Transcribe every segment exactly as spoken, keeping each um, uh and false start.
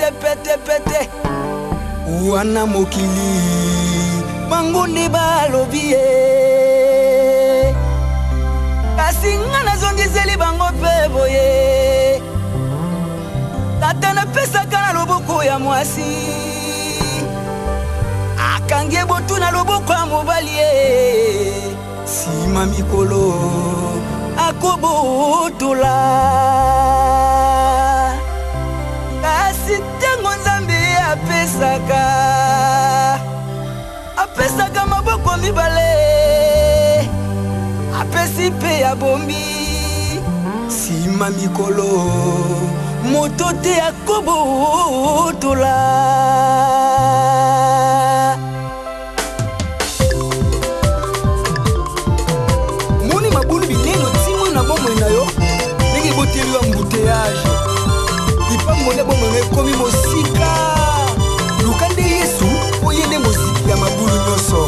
pete pete pete wana mokili mangundi balobie kasi nga nazongiseli bango mpe boye tata napesaka na loboko ya mwasi akangi botu na loboko ya mobali sima mikolo akobotola kasi ntango nzambe apesaka apesaka maboko mibale apesi mpe ya bombi sima mikolo moto te akobotola moni mabulu bineno timo na bomoi na yo ndenge boteli ya mbuteyage ipambone bomoi ekomi mosika luka nde yesu oye nde moziki ya mabulu nyonso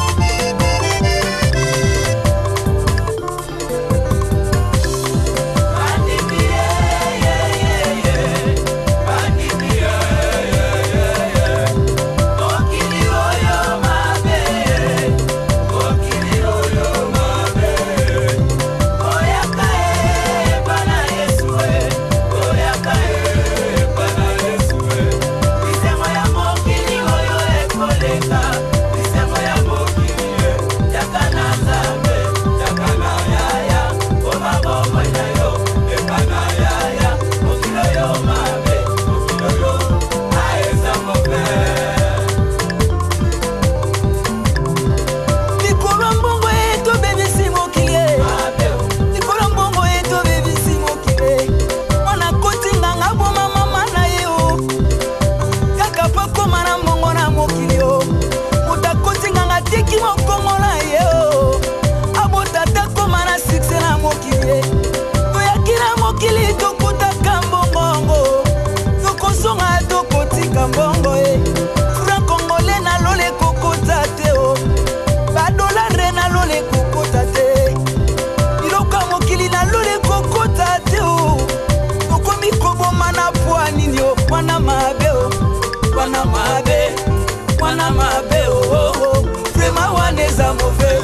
wana mabe wana mabe wana mabe oh oh vraiment waneza mauvais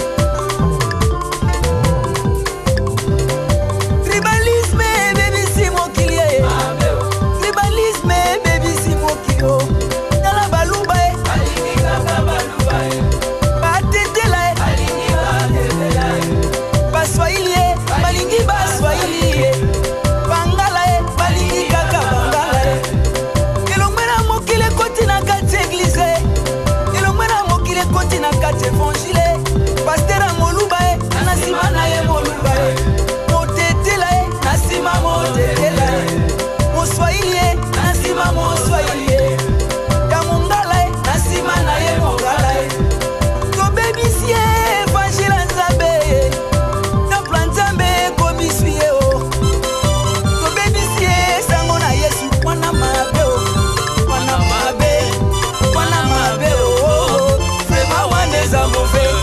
tribalisme baby si mon kilié tribalisme baby si mon kilo nala baluba e alingi kaka baluba e batete la e alingi batete la e baswahili e balingi baswahili e bangala e balingi kaka bangala e elongwena mokile koti na kati église elongwena mokile koti na kati évangile pastera moluba e nasima na ye moluba e motetela e nasima motetela e moswahili e nasima moswahili e ya mongala e nasima na ye mongala e tobebisi ye évangile nzambe temple nzambe komiswi ye o tobebisi ye sango na yesu wana mabe o wana mabe wana mabe o vraiment waneza mauvais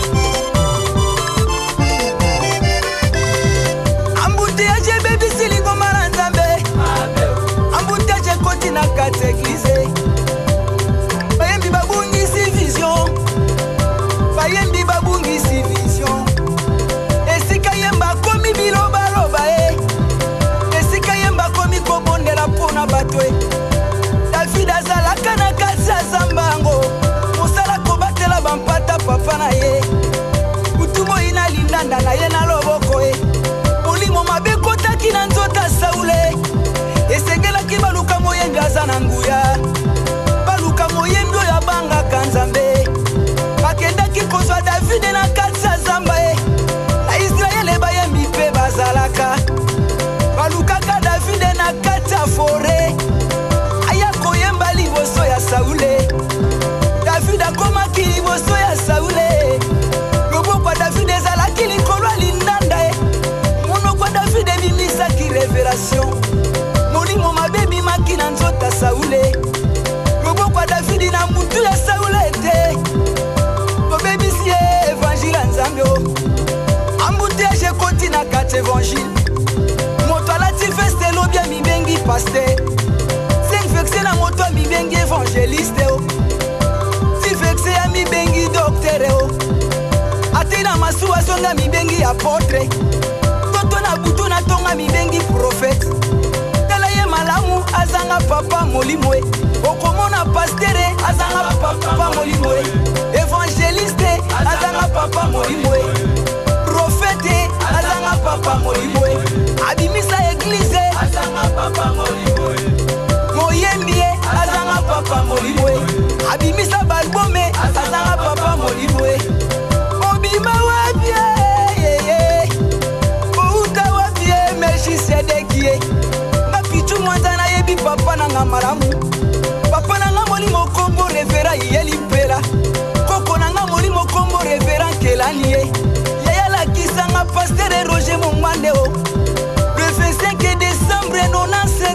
ambuteyage bebisi lingoma na nzambe ambuteyage koti na kati église bayembi babungisi vision bayembi babungisi vision esika yemba komi bilobaloba e esika yemba komi kobondela mpona bato e david azalaka na kati ya zambango mosala kobatela bampata papa na ye kutu moi na lindanda na ye na loboko e molimo mabe ekotaki na nzota saule esengelaki baluka moyembi aza na nguya baluka moyembi oyo abangaka nzambe bakendaki kozwa davide na kati ya zamba e na israele bayembi mpe bazalaka balukaka davide na kati ya fore aya koyemba liboso ya saule davide akomaki liboso ya saule loboko ya davide ezalaki likolo ya lindanda e monoko ya davide ebimisaki révélation molimo mabe ebimaki na nzota saule loboko ya davide na mutu ya saule te tobebisi ye évangile ya nzambe o évangéliste o si vexe ya mibengi docteur o ate na masuwa songa mibengi apôtre toto na butu na tonga mibengi prophète tala ye malamu azanga papa molimo e okomona pastere azanga papa molimo e évangéliste azanga papa molimo e prophète azanga papa molimo e abimisa église azanga papa molimo e moyembi azanga papa molimo e abimisa balbome azanga papa molimo e obima wabie outa wabie meshi sedekie mapichu mwanzana yebi papa nanga malamu papa nanga molimo kombo revera yeli mpela koko nanga molimo kombo revera kelani ye yaya lakisanga pasteur Roger Mongmande o le vingt-cinq décembre nonanse